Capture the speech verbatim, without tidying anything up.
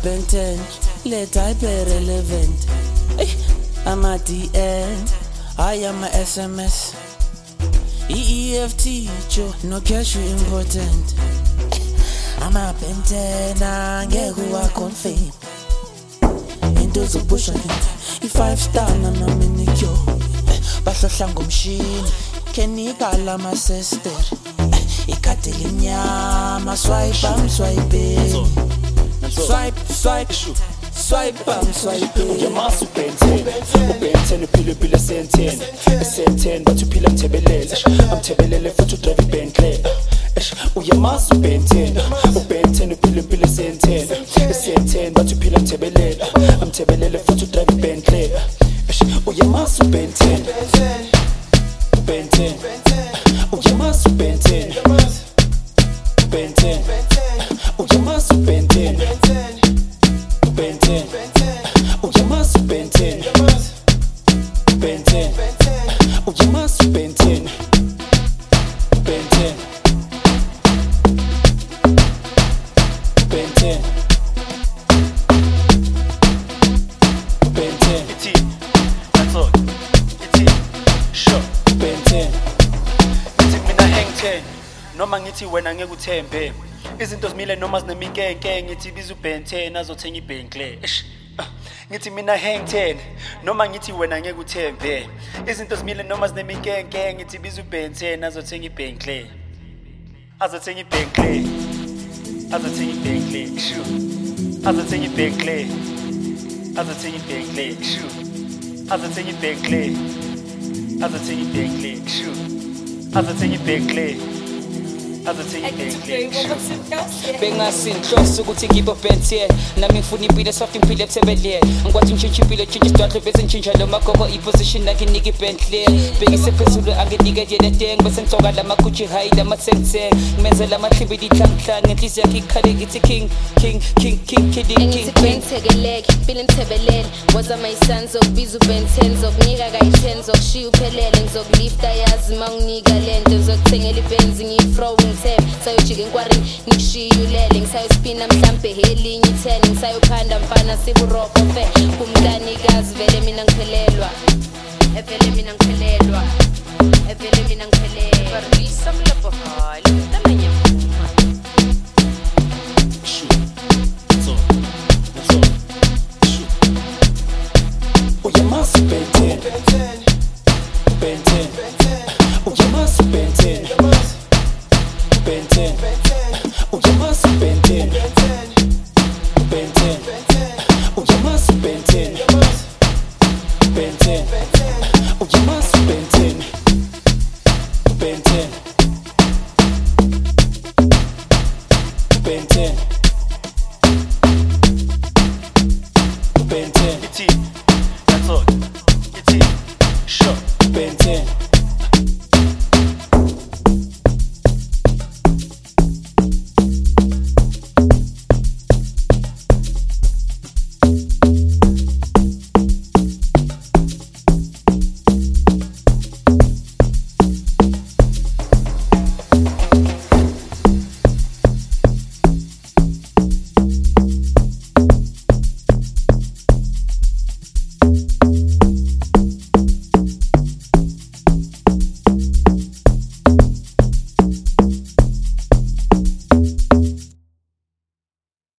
Ben ten, let hyper relevant. I'm a D N, I am a S M S. E E F T, Joe, no cash you important. I'm a Ben ten, I get who I confirm. Into the bush and I five star na na minikyo. Bahlohla ngomshini, kenikala ma sister. Ikatele nyama swipe am swipe. Swipe swipe swipe am swipe. Uyamasu Ben ten, Ben ten upila pila senten. Senten but upila mtebelele. Amtebelele futhi drive Bentley. Uyamasu Ben ten, Ben ten upila pila senten. Senten but upila mtebelele. Amtebelele futhi drive Bentley. Uyamasu Ben ten, Ben ten. Uyamasu Ben ten, Ben ten. Uyamasu Ben ten, Ben ten. Uyamasu Ben ten, Ben ten. Uyamasu Ben ten, Ben ten. Ben ten, Ben ten. Iti, that's all. Iti, sure. Ben ten. Ngithi mina hang ten, noma ngithi wena ngeke uthembe. Izinto zimile noma zineminkenke, ngithi biza uBen ten azothenga iBentley. Ngithi mina hang ten, noma ngithi wena ngeke uthembe. Izinto zimile noma zineminkenke, ngithi biza uBen ten azothenga iBentley. Azothenga iBentley. Azothenga iBentley, sure. Azothenga iBentley. Azothenga iBentley, sure. Azothenga iBentley. Azothenga iBentley, sure. Azothenga iBentley. Azothenga iBentley, sure. Bengasinhloso ukuthi ngibe Ben ten nami ngifuna impilo soft impilo ethebelele ngikwathi ngishintshe impilo change isithathu bese ngishintsha lo magogo iposition nakhe niki Bentley bengise phezulu angenike yena deng bese ngitsoka lama Gucci high lama senseng ngimenze lama hlibidi hlanhla ngenhliziyo yakhe ikhale ngithi king king king king kidding king ngithekeleke impilo ethebelele waza my sons zokubiza uBen ten zokunika kayi ten zokushiya uphelele ngizokulifta yazi manginika lento zokuthengela iBenz ngifro sayojika enkwari ngishiyulele ngisayospina mhlambe helinye ten ngisayokhanda mfana siburoko fe kumntanikazi vele mina ngiphelelwa evele mina ngiphelelwa evele mina ngiphelelwa barisa mlapho hali tamanye mfuma Shoot. That's all. That's all. Shoot. Uyamasu Ben ten, Ben ten. Uyamasu Ben ten, Ben ten. Uyamasu Ben ten, Ben ten. Uyamasu Ben ten, Ben ten. Uyamasu Ben ten, Ben ten. Ben ten. Ben ten. Iti, that's all. Iti, sure. Ben ten.